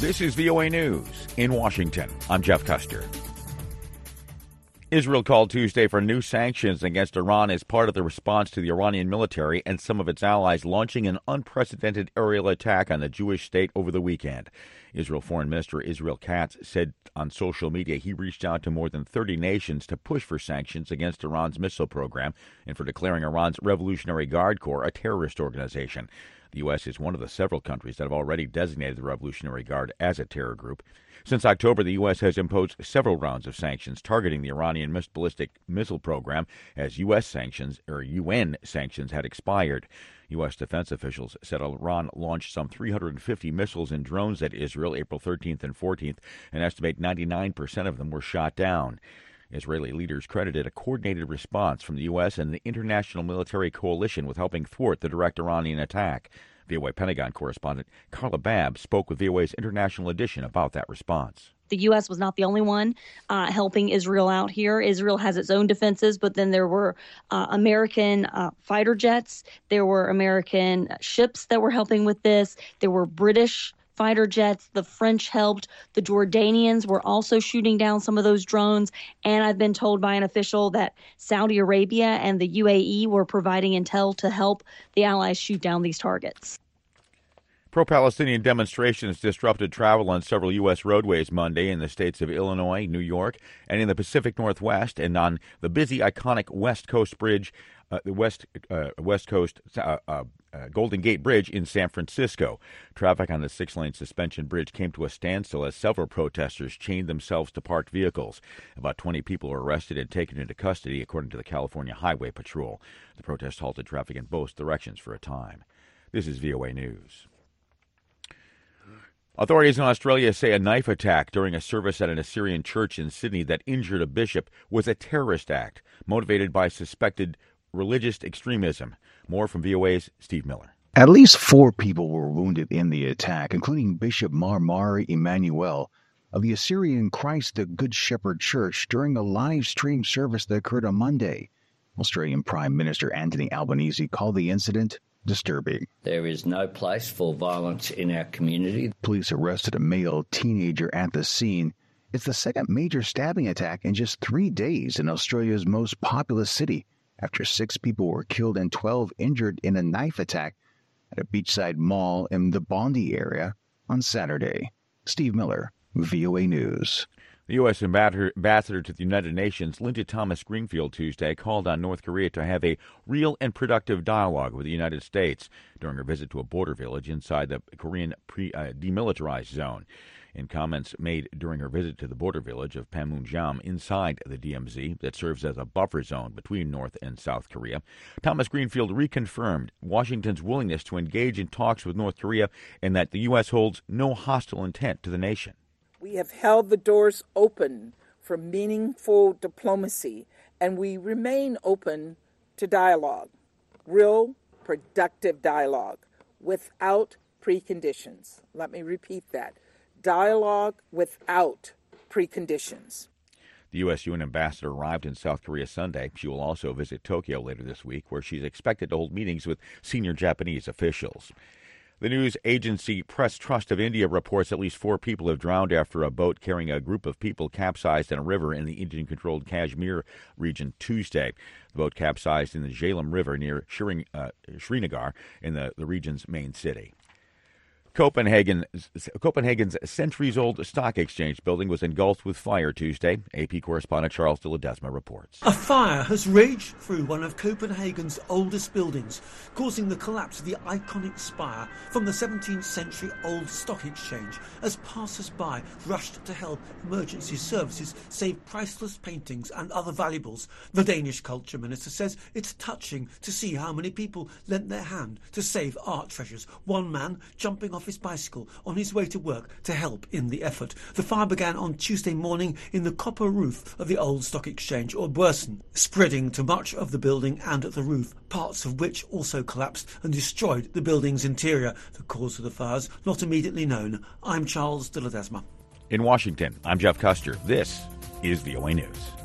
This is VOA News in Washington. I'm Jeff Custer. Israel called Tuesday for new sanctions against Iran as part of the response to the Iranian military and some of its allies launching an unprecedented aerial attack on the Jewish state over the weekend. Israel Foreign Minister Israel Katz said on social media he reached out to more than 30 nations to push for sanctions against Iran's missile program and for declaring Iran's Revolutionary Guard Corps a terrorist organization. The U.S. is one of the several countries that have already designated the Revolutionary Guard as a terror group. Since October, the U.S. has imposed several rounds of sanctions targeting the Iranian ballistic missile program as UN sanctions had expired. U.S. defense officials said Iran launched some 350 missiles and drones at Israel April 13th and 14th, and estimate 99% of them were shot down. Israeli leaders credited a coordinated response from the U.S. and the international military coalition with helping thwart the direct Iranian attack. VOA Pentagon correspondent Carla Babb spoke with VOA's international edition about that response. The U.S. was not the only one helping Israel out here. Israel has its own defenses, but then there were American fighter jets. There were American ships that were helping with this. There were British fighter jets. The French helped. The Jordanians were also shooting down some of those drones. And I've been told by an official that Saudi Arabia and the UAE were providing intel to help the allies shoot down these targets. Pro-Palestinian demonstrations disrupted travel on several U.S. roadways Monday in the states of Illinois, New York, and in the Pacific Northwest, and on the busy, iconic West Coast Bridge, Golden Gate Bridge in San Francisco. Traffic on the 6-lane suspension bridge came to a standstill as several protesters chained themselves to parked vehicles. About 20 people were arrested and taken into custody, according to the California Highway Patrol. The protest halted traffic in both directions for a time. This is VOA News. Authorities in Australia say a knife attack during a service at an Assyrian church in Sydney that injured a bishop was a terrorist act motivated by suspected religious extremism. More from VOA's Steve Miller. At least 4 people were wounded in the attack, including Bishop Marmari Emmanuel of the Assyrian Christ the Good Shepherd Church during a live-stream service that occurred on Monday. Australian Prime Minister Anthony Albanese called the incident disturbing. There is no place for violence in our community. Police arrested a male teenager at the scene. It's the second major stabbing attack in just 3 days in Australia's most populous city, after 6 people were killed and 12 injured in a knife attack at a beachside mall in the Bondi area on Saturday. Steve Miller, VOA News. The U.S. ambassador to the United Nations, Linda Thomas-Greenfield, Tuesday called on North Korea to have a real and productive dialogue with the United States during her visit to a border village inside the Korean demilitarized zone. In comments made during her visit to the border village of Panmunjom inside the DMZ that serves as a buffer zone between North and South Korea, Thomas-Greenfield reconfirmed Washington's willingness to engage in talks with North Korea and that the U.S. holds no hostile intent to the nation. We have held the doors open for meaningful diplomacy, and we remain open to dialogue, real, productive dialogue, without preconditions. Let me repeat that. Dialogue without preconditions. The U.S. UN ambassador arrived in South Korea Sunday. She will also visit Tokyo later this week, where she's expected to hold meetings with senior Japanese officials. The news agency Press Trust of India reports at least 4 people have drowned after a boat carrying a group of people capsized in a river in the Indian-controlled Kashmir region Tuesday. The boat capsized in the Jhelum River near Srinagar in the region's main city. Copenhagen's centuries-old stock exchange building was engulfed with fire Tuesday. AP correspondent Charles de Ledesma reports. A fire has raged through one of Copenhagen's oldest buildings, causing the collapse of the iconic spire from the 17th century old stock exchange as passers-by rushed to help emergency services save priceless paintings and other valuables. The Danish culture minister says it's touching to see how many people lent their hand to save art treasures. One man jumping off his bicycle on his way to work to help in the effort. The fire began on Tuesday morning in the copper roof of the old stock exchange, or Børsen, spreading to much of the building and the roof, parts of which also collapsed and destroyed the building's interior. The cause of the fires not immediately known. I'm Charles de Ledesma. In Washington, I'm Jeff Custer. This is VOA News.